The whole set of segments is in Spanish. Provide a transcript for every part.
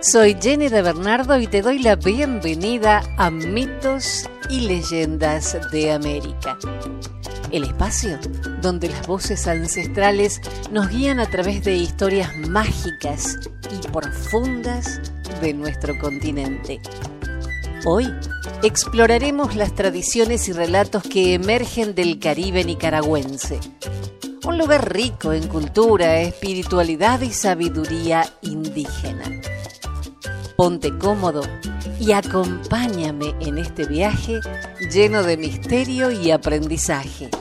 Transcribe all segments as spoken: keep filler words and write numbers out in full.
Soy Jenny de Bernardo y te doy la bienvenida a Mitos y Leyendas de América. El espacio donde las voces ancestrales nos guían a través de historias mágicas y profundas de nuestro continente. Hoy exploraremos las tradiciones y relatos que emergen del Caribe nicaragüense. Un lugar rico en cultura, espiritualidad y sabiduría indígena. Ponte cómodo y acompáñame en este viaje lleno de misterio y aprendizaje.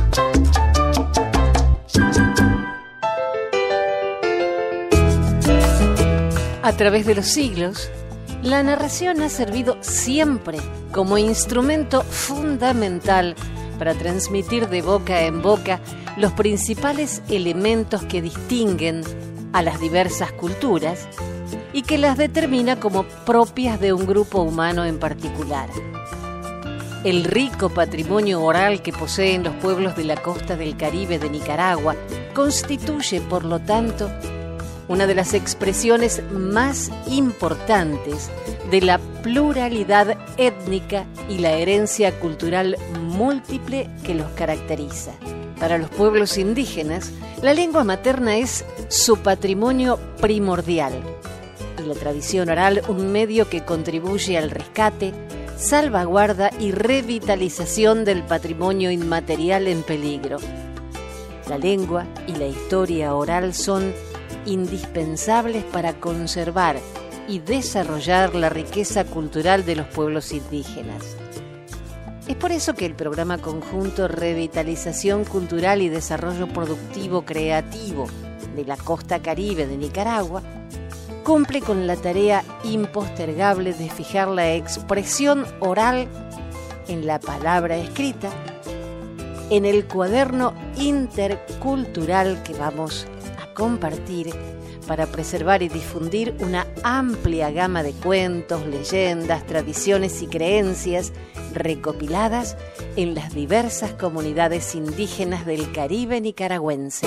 A través de los siglos, la narración ha servido siempre como instrumento fundamental para transmitir de boca en boca los principales elementos que distinguen a las diversas culturas y que las determina como propias de un grupo humano en particular. El rico patrimonio oral que poseen los pueblos de la costa del Caribe de Nicaragua constituye, por lo tanto, una de las expresiones más importantes de la pluralidad étnica y la herencia cultural múltiple que los caracteriza. Para los pueblos indígenas, la lengua materna es su patrimonio primordial y la tradición oral un medio que contribuye al rescate, salvaguarda y revitalización del patrimonio inmaterial en peligro. La lengua y la historia oral son indispensables para conservar y desarrollar la riqueza cultural de los pueblos indígenas. Es por eso que el programa conjunto Revitalización Cultural y Desarrollo Productivo Creativo de la Costa Caribe de Nicaragua cumple con la tarea impostergable de fijar la expresión oral en la palabra escrita en el cuaderno intercultural que vamos a compartir para preservar y difundir una amplia gama de cuentos, leyendas, tradiciones y creencias recopiladas en las diversas comunidades indígenas del Caribe nicaragüense.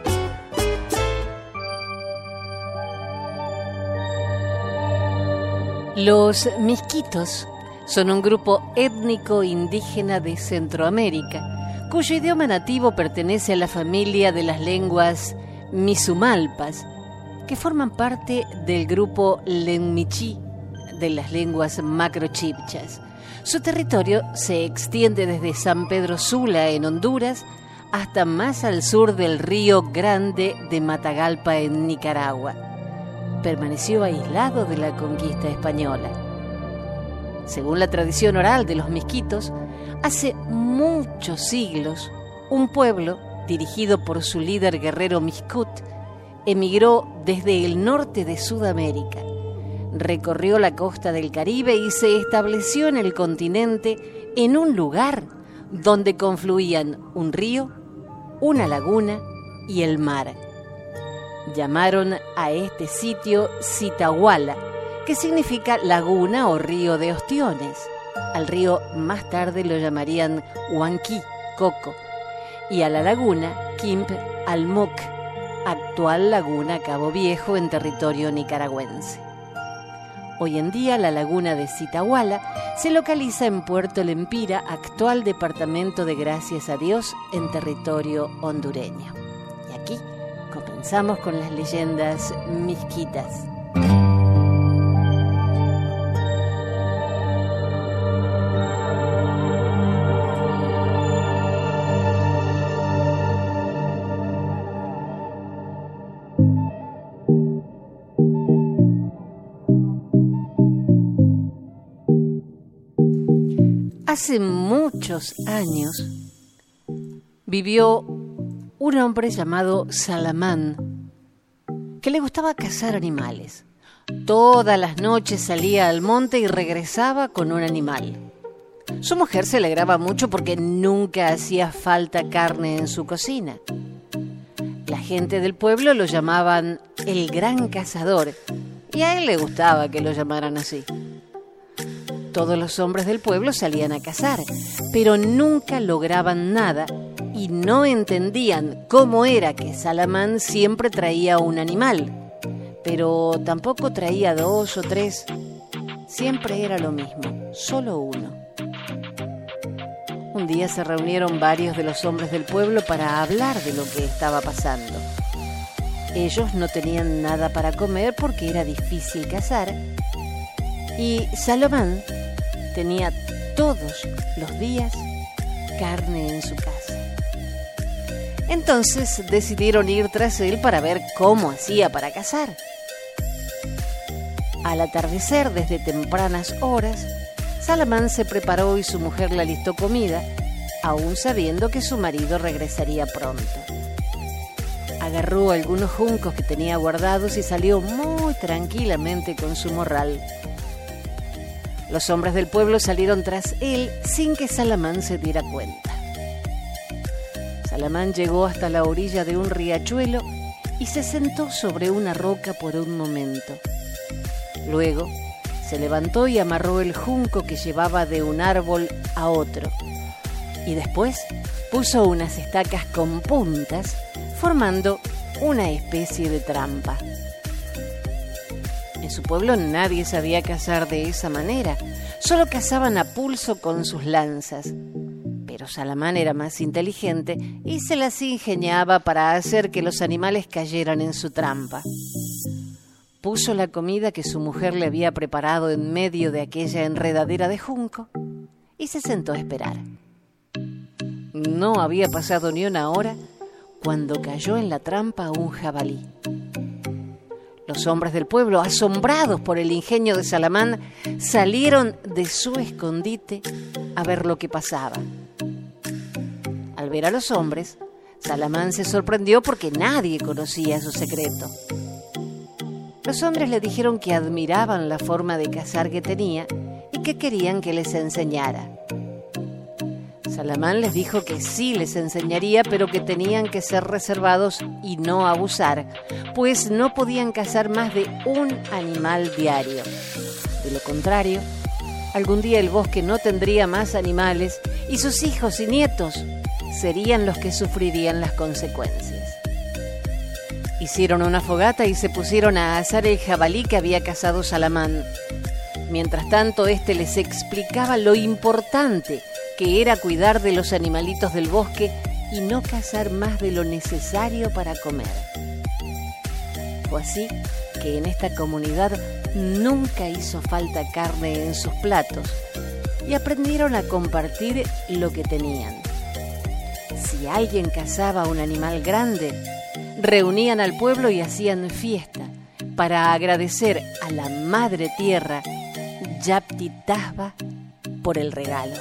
Los misquitos son un grupo étnico indígena de Centroamérica, cuyo idioma nativo pertenece a la familia de las lenguas misumalpas, que forman parte del grupo Lenmichí de las lenguas macrochibchas. Su territorio se extiende desde San Pedro Sula en Honduras hasta más al sur del Río Grande de Matagalpa en Nicaragua. Permaneció aislado de la conquista española. Según la tradición oral de los misquitos, hace muchos siglos, un pueblo, dirigido por su líder guerrero Miscut, emigró desde el norte de Sudamérica, recorrió la costa del Caribe y se estableció en el continente en un lugar donde confluían un río, una laguna y el mar. Llamaron a este sitio Zitahuala, que significa laguna o río de ostiones. Al río más tarde lo llamarían Huanqui, Coco, y a la laguna Quimp Almoc, actual laguna Cabo Viejo en territorio nicaragüense. Hoy en día la laguna de Zitahuala se localiza en Puerto Lempira, actual departamento de Gracias a Dios en territorio hondureño. Y aquí comenzamos con las leyendas misquitas. Hace muchos años vivió un hombre llamado Salamán, que le gustaba cazar animales. Todas las noches salía al monte y regresaba con un animal. Su mujer se alegraba mucho porque nunca hacía falta carne en su cocina. La gente del pueblo lo llamaban el gran cazador, y a él le gustaba que lo llamaran así. Todos los hombres del pueblo salían a cazar, pero nunca lograban nada y no entendían cómo era que Salamán siempre traía un animal, pero tampoco traía dos o tres. Siempre era lo mismo, solo uno. Un día se reunieron varios de los hombres del pueblo para hablar de lo que estaba pasando. Ellos no tenían nada para comer porque era difícil cazar, y Salomán tenía todos los días carne en su casa. Entonces decidieron ir tras él para ver cómo hacía para cazar. Al atardecer, desde tempranas horas, Salomán se preparó y su mujer le alistó comida, aún sabiendo que su marido regresaría pronto. Agarró algunos juncos que tenía guardados y salió muy tranquilamente con su morral. Los hombres del pueblo salieron tras él sin que Salomán se diera cuenta. Salomán llegó hasta la orilla de un riachuelo y se sentó sobre una roca por un momento. Luego se levantó y amarró el junco que llevaba de un árbol a otro, y después puso unas estacas con puntas, formando una especie de trampa. En su pueblo nadie sabía cazar de esa manera, solo cazaban a pulso con sus lanzas. Pero Salomán era más inteligente y se las ingeniaba para hacer que los animales cayeran en su trampa. Puso la comida que su mujer le había preparado en medio de aquella enredadera de junco y se sentó a esperar. No había pasado ni una hora cuando cayó en la trampa un jabalí. Los hombres del pueblo, asombrados por el ingenio de Salomán, salieron de su escondite a ver lo que pasaba. Al ver a los hombres, Salomán se sorprendió porque nadie conocía su secreto. Los hombres le dijeron que admiraban la forma de cazar que tenía y que querían que les enseñara. Salomán les dijo que sí les enseñaría, pero que tenían que ser reservados y no abusar, pues no podían cazar más de un animal diario. De lo contrario, algún día el bosque no tendría más animales y sus hijos y nietos serían los que sufrirían las consecuencias. Hicieron una fogata y se pusieron a asar el jabalí que había cazado Salomán. Mientras tanto, éste les explicaba lo importante que era cuidar de los animalitos del bosque y no cazar más de lo necesario para comer. Fue así que en esta comunidad nunca hizo falta carne en sus platos y aprendieron a compartir lo que tenían. Si alguien cazaba un animal grande, reunían al pueblo y hacían fiesta para agradecer a la madre tierra, Yapti Tasba, por el regalo.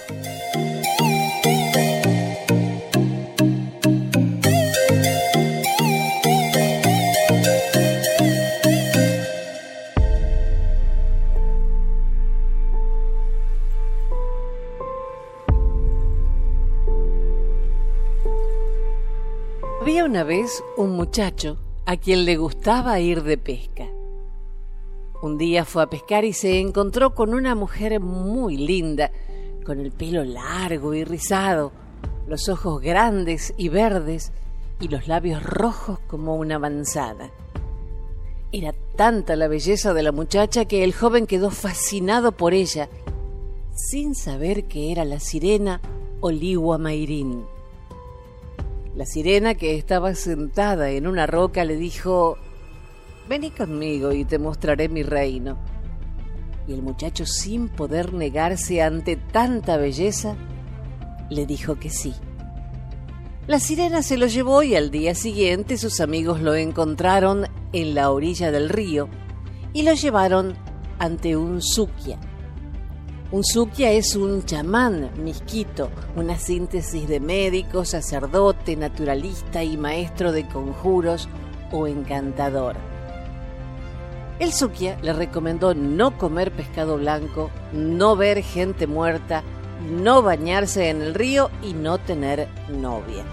Había una vez un muchacho a quien le gustaba ir de pesca. Un día fue a pescar y se encontró con una mujer muy linda, con el pelo largo y rizado, los ojos grandes y verdes y los labios rojos como una manzana. Era tanta la belleza de la muchacha que el joven quedó fascinado por ella, sin saber que era la sirena Oliwa Mayrin. La sirena, que estaba sentada en una roca, le dijo: «Vení conmigo y te mostraré mi reino». Y el muchacho, sin poder negarse ante tanta belleza, le dijo que sí. La sirena se lo llevó y al día siguiente sus amigos lo encontraron en la orilla del río y lo llevaron ante un sukia. Un sukia es un chamán misquito, una síntesis de médico, sacerdote, naturalista y maestro de conjuros o encantador. El sukia le recomendó no comer pescado blanco, no ver gente muerta, no bañarse en el río y no tener novia.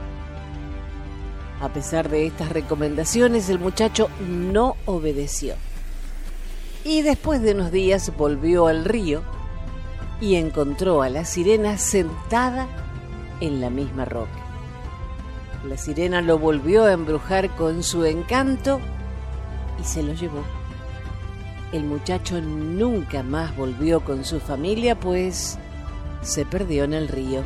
A pesar de estas recomendaciones, el muchacho no obedeció. Y después de unos días volvió al río y encontró a la sirena sentada en la misma roca. La sirena lo volvió a embrujar con su encanto y se lo llevó. El muchacho nunca más volvió con su familia, pues se perdió en el río.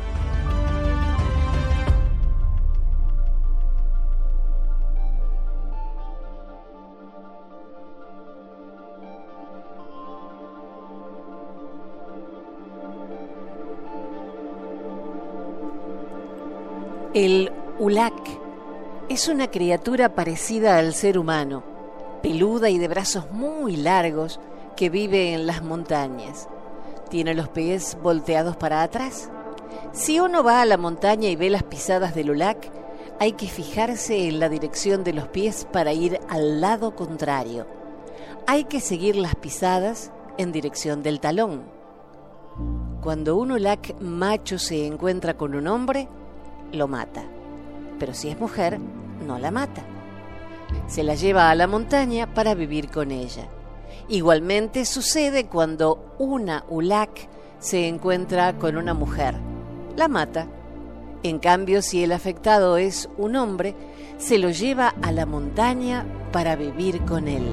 El Ulak es una criatura parecida al ser humano, peluda y de brazos muy largos, que vive en las montañas. Tiene los pies volteados para atrás. Si uno va a la montaña y ve las pisadas del Ulak, hay que fijarse en la dirección de los pies para ir al lado contrario. Hay que seguir las pisadas en dirección del talón. Cuando un Ulak macho se encuentra con un hombre, lo mata. Pero si es mujer, no la mata. Se la lleva a la montaña para vivir con ella. Igualmente sucede cuando una Ulak se encuentra con una mujer. La mata. En cambio, si el afectado es un hombre, se lo lleva a la montaña para vivir con él.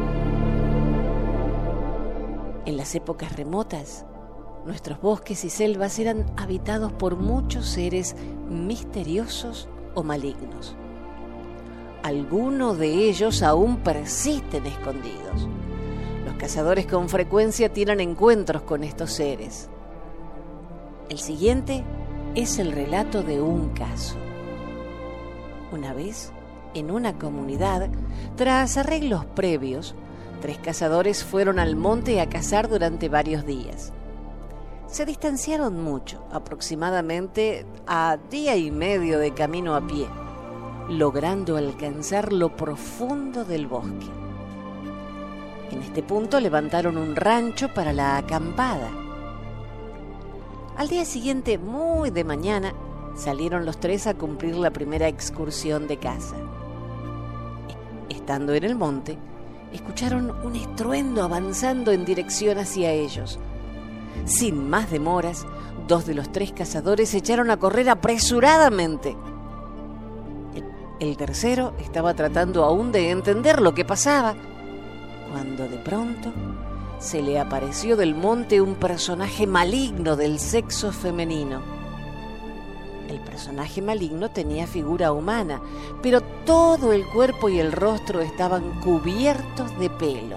En las épocas remotas, nuestros bosques y selvas eran habitados por muchos seres misteriosos o malignos. Algunos de ellos aún persisten escondidos. Los cazadores con frecuencia tienen encuentros con estos seres. El siguiente es el relato de un caso. Una vez, en una comunidad, tras arreglos previos, tres cazadores fueron al monte a cazar durante varios días. Se distanciaron mucho, aproximadamente a día y medio de camino a pie, logrando alcanzar lo profundo del bosque. En este punto levantaron un rancho para la acampada. Al día siguiente, muy de mañana, salieron los tres a cumplir la primera excursión de caza. Estando en el monte, escucharon un estruendo avanzando en dirección hacia ellos. Sin más demoras, dos de los tres cazadores se echaron a correr apresuradamente. El, el tercero estaba tratando aún de entender lo que pasaba, cuando de pronto se le apareció del monte un personaje maligno del sexo femenino. El personaje maligno tenía figura humana, pero todo el cuerpo y el rostro estaban cubiertos de pelo.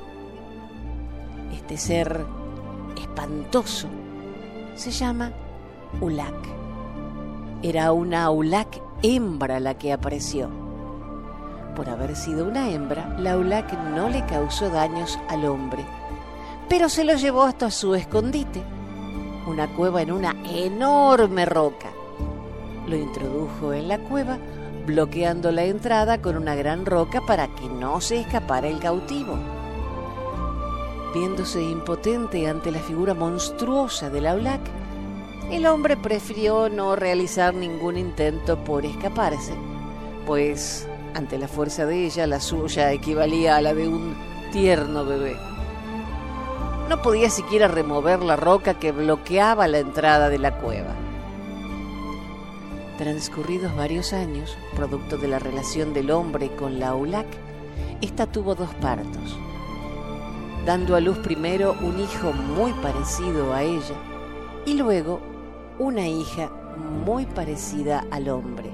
Este ser espantoso se llama Ulak. Era una Ulak hembra la que apareció. Por haber sido una hembra, la Ulak no le causó daños al hombre, pero se lo llevó hasta su escondite, una cueva en una enorme roca. Lo introdujo en la cueva, bloqueando la entrada con una gran roca para que no se escapara el cautivo. Viéndose impotente ante la figura monstruosa de la Ulak, el hombre prefirió no realizar ningún intento por escaparse, pues ante la fuerza de ella, la suya equivalía a la de un tierno bebé. No podía siquiera remover la roca que bloqueaba la entrada de la cueva. Transcurridos varios años, producto de la relación del hombre con la Ulak, ésta tuvo dos partos, dando a luz primero un hijo muy parecido a ella y luego una hija muy parecida al hombre.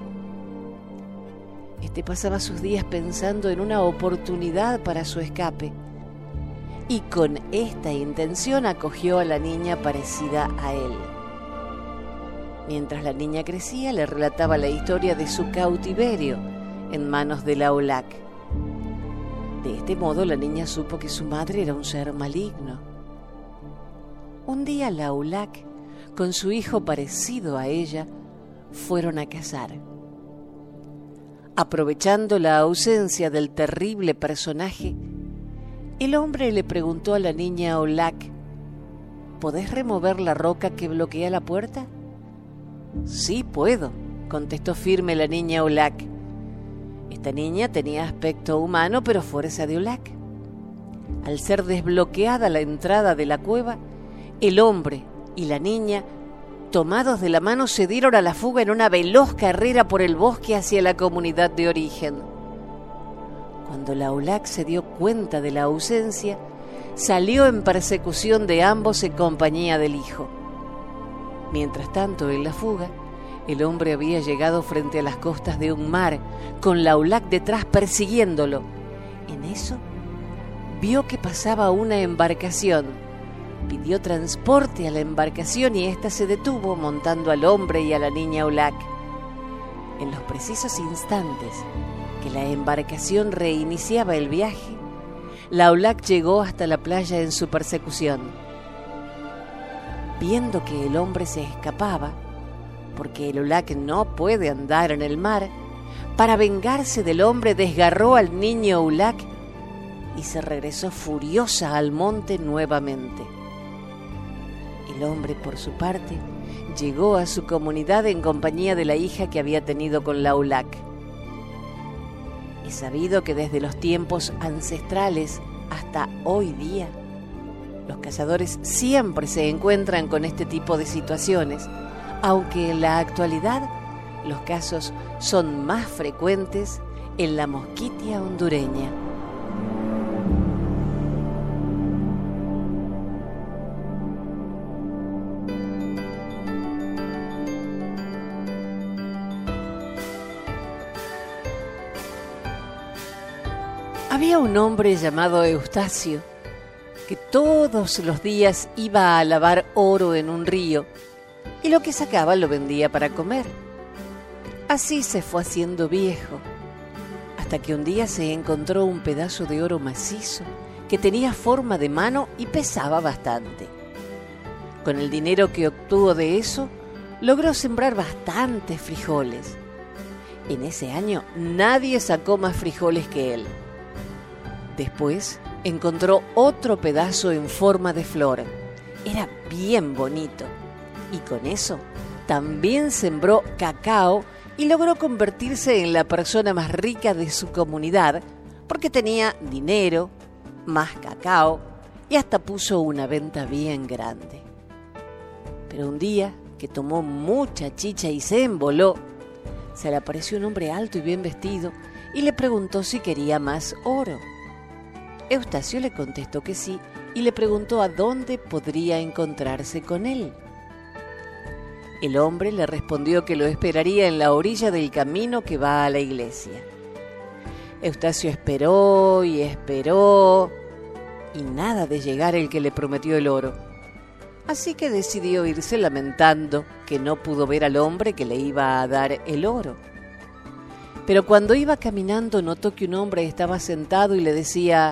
Este pasaba sus días pensando en una oportunidad para su escape y con esta intención acogió a la niña parecida a él. Mientras la niña crecía, le relataba la historia de su cautiverio en manos de la Ulak. De este modo, la niña supo que su madre era un ser maligno. Un día la Ulak, con su hijo parecido a ella, fueron a cazar. Aprovechando la ausencia del terrible personaje, el hombre le preguntó a la niña Ulak: ¿podés remover la roca que bloquea la puerta? Sí, puedo, contestó firme la niña Ulak. Esta niña tenía aspecto humano, pero fuerza de Ulak. Al ser desbloqueada la entrada de la cueva, el hombre y la niña, tomados de la mano, se dieron a la fuga en una veloz carrera por el bosque hacia la comunidad de origen. Cuando Laulac se dio cuenta de la ausencia, salió en persecución de ambos en compañía del hijo. Mientras tanto, en la fuga, el hombre había llegado frente a las costas de un mar, con Laulac detrás persiguiéndolo. En eso, vio que pasaba una embarcación. Pidió transporte a la embarcación y ésta se detuvo montando al hombre y a la niña Aulac. En los precisos instantes que la embarcación reiniciaba el viaje, Laulac llegó hasta la playa en su persecución. Viendo que el hombre se escapaba, porque el Aulac no puede andar en el mar, para vengarse del hombre desgarró al niño Aulac y se regresó furiosa al monte nuevamente. El hombre, por su parte, llegó a su comunidad en compañía de la hija que había tenido con Laulac. Es sabido que desde los tiempos ancestrales hasta hoy día, los cazadores siempre se encuentran con este tipo de situaciones, aunque en la actualidad los casos son más frecuentes en la Mosquitia hondureña. Había un hombre llamado Eustacio que todos los días iba a lavar oro en un río y lo que sacaba lo vendía para comer. Así se fue haciendo viejo, hasta que un día se encontró un pedazo de oro macizo que tenía forma de mano y pesaba bastante. Con el dinero que obtuvo de eso, logró sembrar bastantes frijoles. En ese año nadie sacó más frijoles que él. Después encontró otro pedazo en forma de flor. Era bien bonito. Y con eso también sembró cacao y logró convertirse en la persona más rica de su comunidad porque tenía dinero, más cacao y hasta puso una venta bien grande. Pero un día que tomó mucha chicha y se emboló, se le apareció un hombre alto y bien vestido y le preguntó si quería más oro. Eustacio le contestó que sí y le preguntó a dónde podría encontrarse con él. El hombre le respondió que lo esperaría en la orilla del camino que va a la iglesia. Eustacio esperó y esperó y nada de llegar el que le prometió el oro. Así que decidió irse lamentando que no pudo ver al hombre que le iba a dar el oro. Pero cuando iba caminando notó que un hombre estaba sentado y le decía: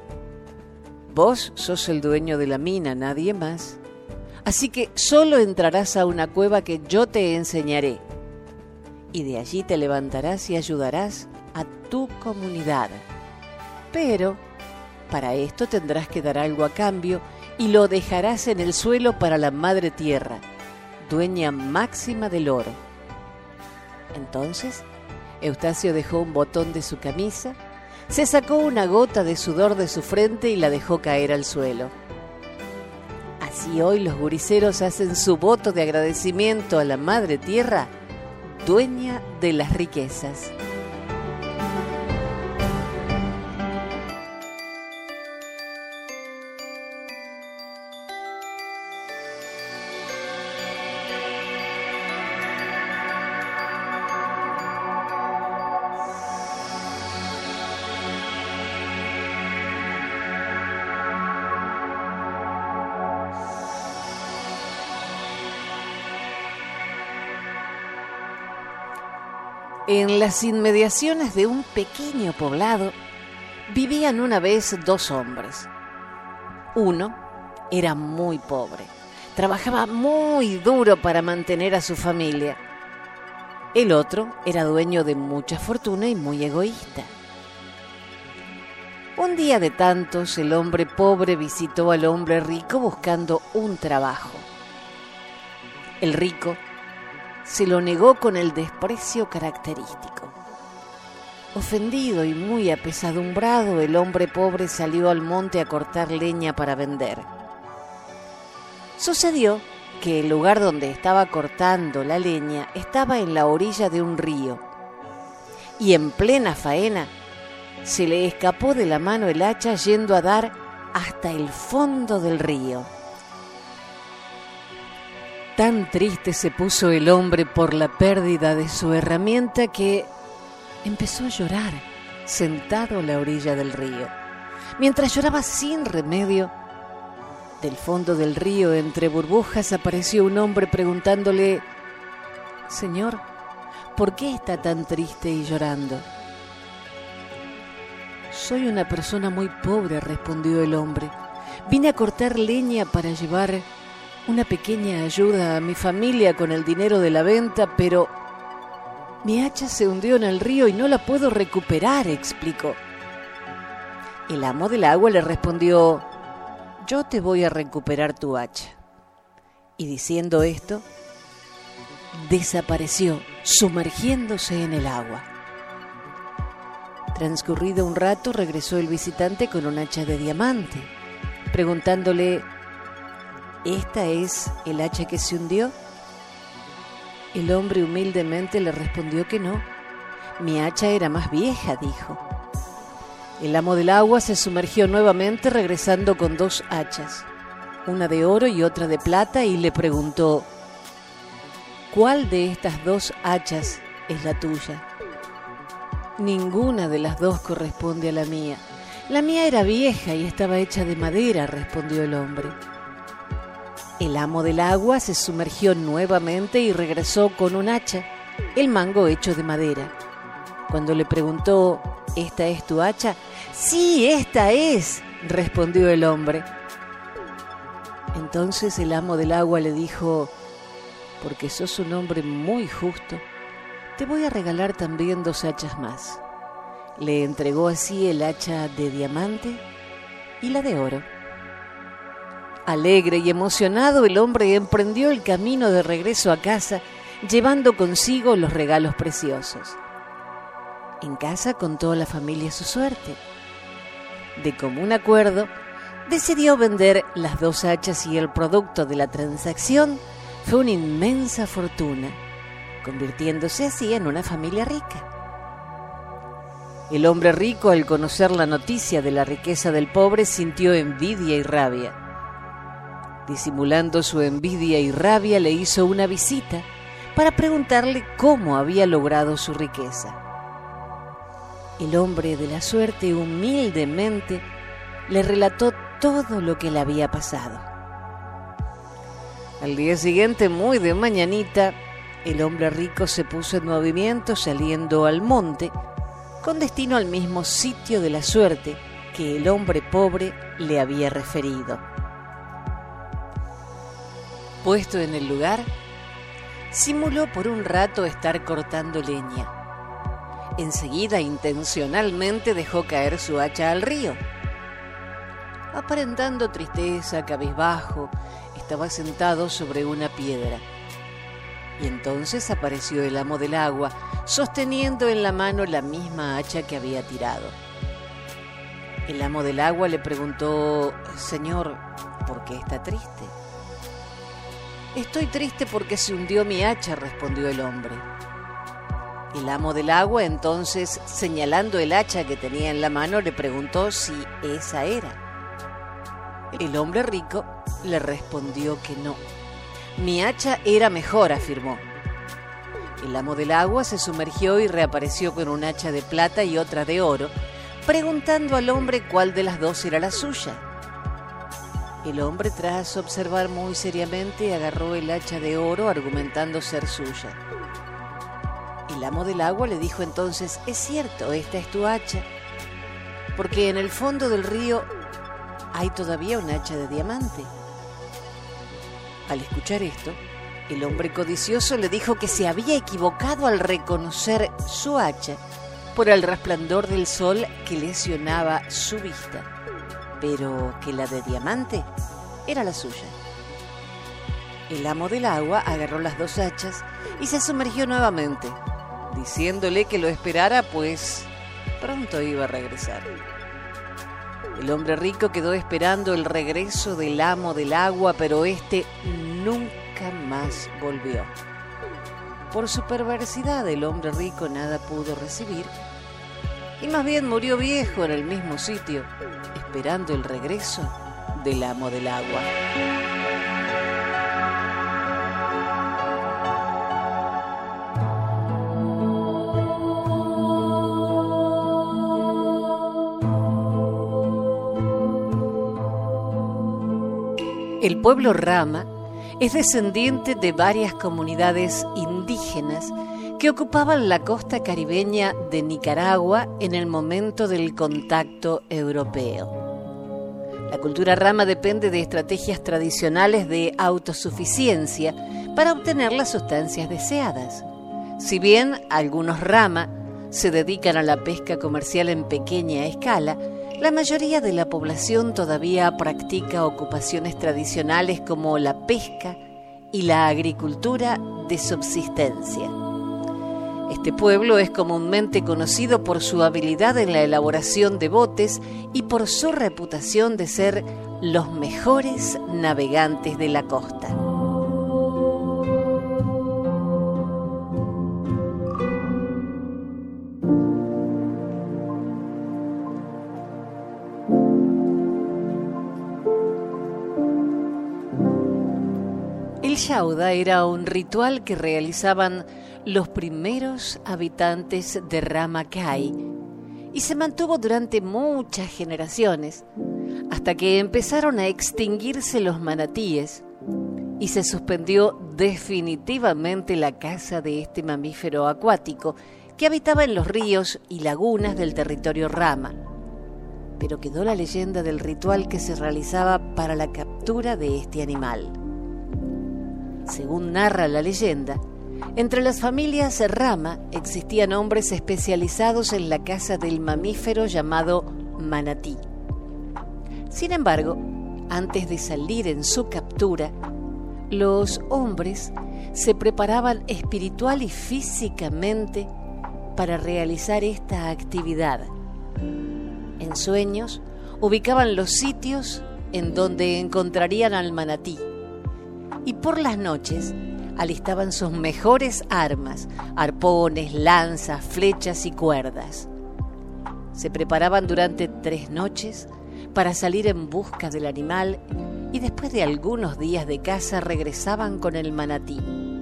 «Vos sos el dueño de la mina, nadie más. Así que solo entrarás a una cueva que yo te enseñaré. Y de allí te levantarás y ayudarás a tu comunidad. Pero para esto tendrás que dar algo a cambio y lo dejarás en el suelo para la Madre Tierra, dueña máxima del oro». Entonces, Eustacio dejó un botón de su camisa, se sacó una gota de sudor de su frente y la dejó caer al suelo. Así hoy los guriseros hacen su voto de agradecimiento a la Madre Tierra, dueña de las riquezas. En las inmediaciones de un pequeño poblado vivían una vez dos hombres. Uno era muy pobre, trabajaba muy duro para mantener a su familia. El otro era dueño de mucha fortuna y muy egoísta. Un día de tantos, el hombre pobre visitó al hombre rico buscando un trabajo. El rico se lo negó con el desprecio característico. Ofendido y muy apesadumbrado, el hombre pobre salió al monte a cortar leña para vender. Sucedió que el lugar donde estaba cortando la leña estaba en la orilla de un río, y en plena faena se le escapó de la mano el hacha yendo a dar hasta el fondo del río. Tan triste se puso el hombre por la pérdida de su herramienta que empezó a llorar sentado a la orilla del río. Mientras lloraba sin remedio, del fondo del río, entre burbujas, apareció un hombre preguntándole: «Señor, ¿por qué está tan triste y llorando?». «Soy una persona muy pobre», respondió el hombre. «Vine a cortar leña para llevar una pequeña ayuda a mi familia con el dinero de la venta, pero mi hacha se hundió en el río y no la puedo recuperar», explicó. El amo del agua le respondió: «Yo te voy a recuperar tu hacha». Y diciendo esto, desapareció, sumergiéndose en el agua. Transcurrido un rato, regresó el visitante con un hacha de diamante, preguntándole: «¿Esta es el hacha que se hundió?». El hombre humildemente le respondió que no. «Mi hacha era más vieja», dijo. El amo del agua se sumergió nuevamente, regresando con dos hachas, una de oro y otra de plata, y le preguntó: «¿Cuál de estas dos hachas es la tuya?». «Ninguna de las dos corresponde a la mía. La mía era vieja y estaba hecha de madera», respondió el hombre. El amo del agua se sumergió nuevamente y regresó con un hacha, el mango hecho de madera. Cuando le preguntó: «¿Esta es tu hacha?». «Sí, esta es», respondió el hombre. Entonces el amo del agua le dijo: «Porque sos un hombre muy justo, te voy a regalar también dos hachas más». Le entregó así el hacha de diamante y la de oro. Alegre y emocionado, el hombre emprendió el camino de regreso a casa, llevando consigo los regalos preciosos. En casa contó a la familia su suerte. De común acuerdo, decidió vender las dos hachas y el producto de la transacción fue una inmensa fortuna, convirtiéndose así en una familia rica. El hombre rico, al conocer la noticia de la riqueza del pobre, sintió envidia y rabia. Disimulando su envidia y rabia, le hizo una visita para preguntarle cómo había logrado su riqueza. El hombre de la suerte humildemente le relató todo lo que le había pasado. Al día siguiente, muy de mañanita, el hombre rico se puso en movimiento saliendo al monte con destino al mismo sitio de la suerte que el hombre pobre le había referido. Puesto en el lugar, simuló por un rato estar cortando leña. Enseguida, intencionalmente, dejó caer su hacha al río. Aparentando tristeza, cabizbajo, estaba sentado sobre una piedra. Y entonces apareció el amo del agua, sosteniendo en la mano la misma hacha que había tirado. El amo del agua le preguntó: «Señor, ¿por qué está triste?». «Estoy triste porque se hundió mi hacha», respondió el hombre. El amo del agua entonces, señalando el hacha que tenía en la mano, le preguntó si esa era. El hombre rico le respondió que no. «Mi hacha era mejor», afirmó. El amo del agua se sumergió y reapareció con un hacha de plata y otra de oro, preguntando al hombre cuál de las dos era la suya. El hombre, tras observar muy seriamente, agarró el hacha de oro, argumentando ser suya. El amo del agua le dijo entonces: «Es cierto, esta es tu hacha, porque en el fondo del río hay todavía un hacha de diamante». Al escuchar esto, el hombre codicioso le dijo que se había equivocado al reconocer su hacha por el resplandor del sol que lesionaba su vista, pero que la de diamante era la suya. El amo del agua agarró las dos hachas y se sumergió nuevamente, diciéndole que lo esperara, pues pronto iba a regresar. El hombre rico quedó esperando el regreso del amo del agua, pero éste nunca más volvió. Por su perversidad, el hombre rico nada pudo recibir y más bien murió viejo en el mismo sitio, esperando el regreso del amo del agua. El pueblo Rama es descendiente de varias comunidades indígenas que ocupaban la costa caribeña de Nicaragua en el momento del contacto europeo. La cultura Rama depende de estrategias tradicionales de autosuficiencia para obtener las sustancias deseadas. Si bien algunos Rama se dedican a la pesca comercial en pequeña escala, la mayoría de la población todavía practica ocupaciones tradicionales como la pesca y la agricultura de subsistencia. Este pueblo es comúnmente conocido por su habilidad en la elaboración de botes y por su reputación de ser los mejores navegantes de la costa. El Yauda era un ritual que realizaban los primeros habitantes de Ramacay y se mantuvo durante muchas generaciones hasta que empezaron a extinguirse los manatíes y se suspendió definitivamente la caza de este mamífero acuático que habitaba en los ríos y lagunas del territorio Rama. Pero quedó la leyenda del ritual que se realizaba para la captura de este animal. Según narra la leyenda, entre las familias Rama existían hombres especializados en la caza del mamífero llamado manatí. Sin embargo, antes de salir en su captura, los hombres se preparaban espiritual y físicamente para realizar esta actividad. En sueños, ubicaban los sitios en donde encontrarían al manatí y por las noches alistaban sus mejores armas, arpones, lanzas, flechas y cuerdas. Se preparaban durante tres noches para salir en busca del animal y después de algunos días de caza regresaban con el manatí.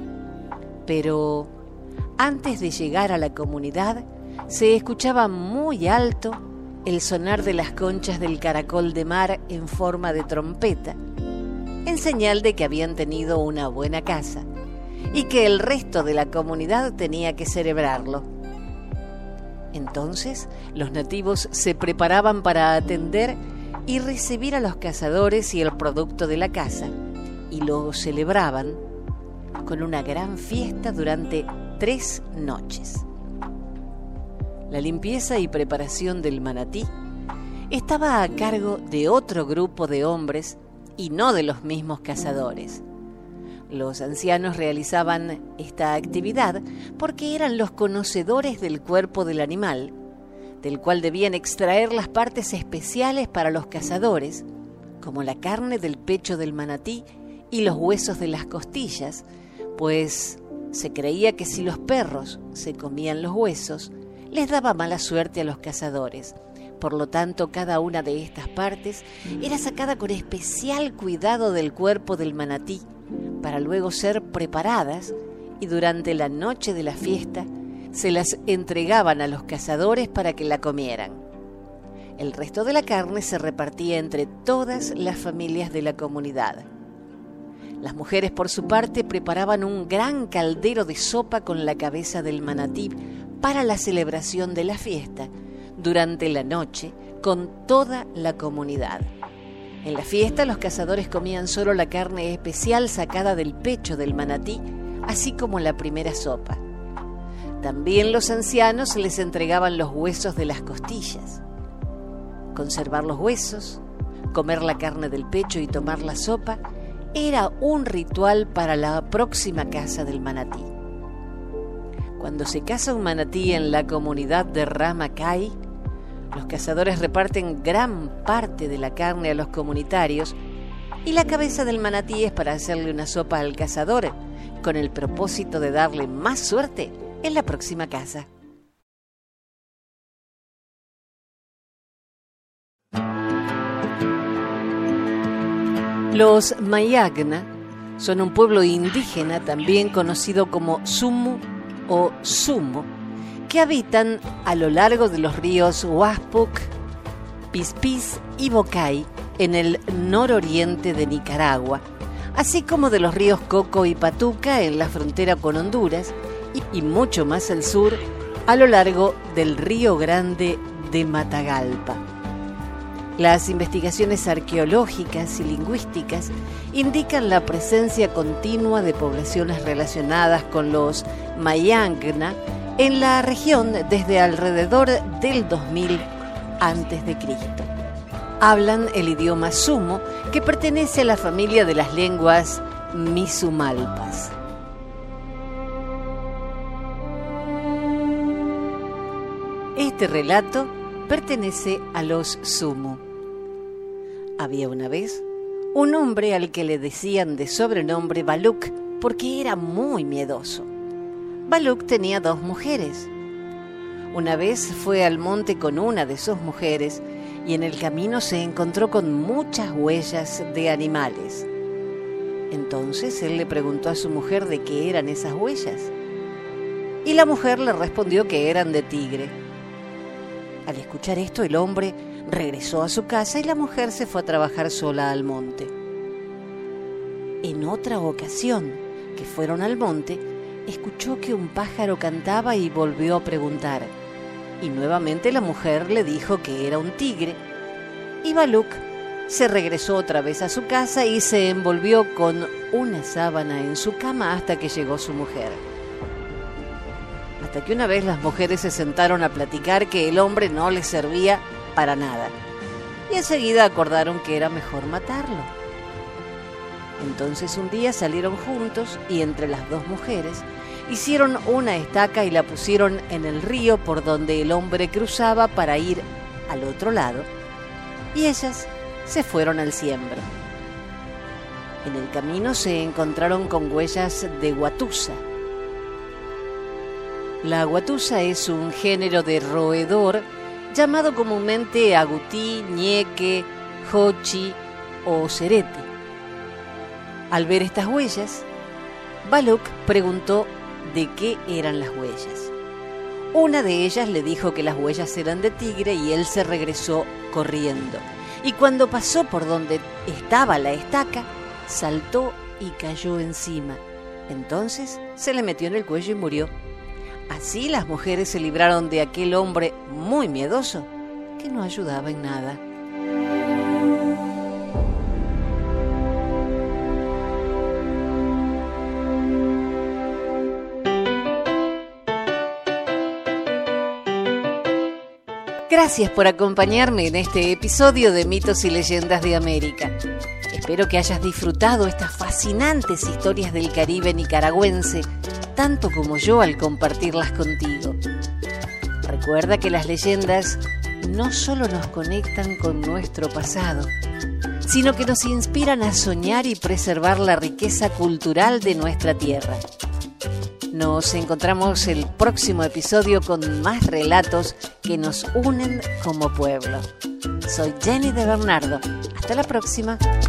Pero antes de llegar a la comunidad se escuchaba muy alto el sonar de las conchas del caracol de mar en forma de trompeta, en señal de que habían tenido una buena caza y que el resto de la comunidad tenía que celebrarlo. Entonces, los nativos se preparaban para atender y recibir a los cazadores y el producto de la caza, y lo celebraban con una gran fiesta durante tres noches. La limpieza y preparación del manatí estaba a cargo de otro grupo de hombres y no de los mismos cazadores. Los ancianos realizaban esta actividad porque eran los conocedores del cuerpo del animal, del cual debían extraer las partes especiales para los cazadores, como la carne del pecho del manatí y los huesos de las costillas, pues se creía que si los perros se comían los huesos, les daba mala suerte a los cazadores. Por lo tanto, cada una de estas partes era sacada con especial cuidado del cuerpo del manatí, para luego ser preparadas y durante la noche de la fiesta se las entregaban a los cazadores para que la comieran. El resto de la carne se repartía entre todas las familias de la comunidad. Las mujeres, por su parte, preparaban un gran caldero de sopa con la cabeza del manatí para la celebración de la fiesta durante la noche con toda la comunidad. En la fiesta, los cazadores comían solo la carne especial sacada del pecho del manatí, así como la primera sopa. También los ancianos les entregaban los huesos de las costillas. Conservar los huesos, comer la carne del pecho y tomar la sopa era un ritual para la próxima caza del manatí. Cuando se caza un manatí en la comunidad de Ramacay, los cazadores reparten gran parte de la carne a los comunitarios y la cabeza del manatí es para hacerle una sopa al cazador, con el propósito de darle más suerte en la próxima caza. Los Mayagna son un pueblo indígena también conocido como Sumu o Sumo, que habitan a lo largo de los ríos Huaspuc, Pispís y Bocay en el nororiente de Nicaragua, así como de los ríos Coco y Patuca en la frontera con Honduras y, y mucho más al sur a lo largo del Río Grande de Matagalpa. Las investigaciones arqueológicas y lingüísticas indican la presencia continua de poblaciones relacionadas con los Mayagna en la región desde alrededor del dos mil antes de Cristo. Hablan el idioma sumo, que pertenece a la familia de las lenguas misumalpas. Este relato pertenece a los Sumu. Había una vez un hombre al que le decían de sobrenombre Baluk porque era muy miedoso. Baluk tenía dos mujeres. Una vez fue al monte con una de sus mujeres y en el camino se encontró con muchas huellas de animales. Entonces él le preguntó a su mujer de qué eran esas huellas y la mujer le respondió que eran de tigre. Al escuchar esto, el hombre regresó a su casa y la mujer se fue a trabajar sola al monte. En otra ocasión que fueron al monte, escuchó que un pájaro cantaba y volvió a preguntar. Y nuevamente la mujer le dijo que era un tigre. Y Baluk se regresó otra vez a su casa y se envolvió con una sábana en su cama hasta que llegó su mujer. Hasta que una vez las mujeres se sentaron a platicar que el hombre no les servía para nada. Y enseguida acordaron que era mejor matarlo. Entonces un día salieron juntos y entre las dos mujeres hicieron una estaca y la pusieron en el río por donde el hombre cruzaba para ir al otro lado, y ellas se fueron al siembro. En el camino se encontraron con huellas de guatusa. La guatusa es un género de roedor llamado comúnmente agutí, ñeque, jochi o cerete. Al ver estas huellas, Baluk preguntó de qué eran las huellas. Una de ellas le dijo que las huellas eran de tigre y él se regresó corriendo. Y cuando pasó por donde estaba la estaca, saltó y cayó encima. Entonces se le metió en el cuello y murió. Así las mujeres se libraron de aquel hombre muy miedoso que no ayudaba en nada. Gracias por acompañarme en este episodio de Mitos y Leyendas de América. Espero que hayas disfrutado estas fascinantes historias del Caribe nicaragüense, tanto como yo al compartirlas contigo. Recuerda que las leyendas no solo nos conectan con nuestro pasado, sino que nos inspiran a soñar y preservar la riqueza cultural de nuestra tierra. Nos encontramos el próximo episodio con más relatos que nos unen como pueblo. Soy Jenny de Bernardo. Hasta la próxima.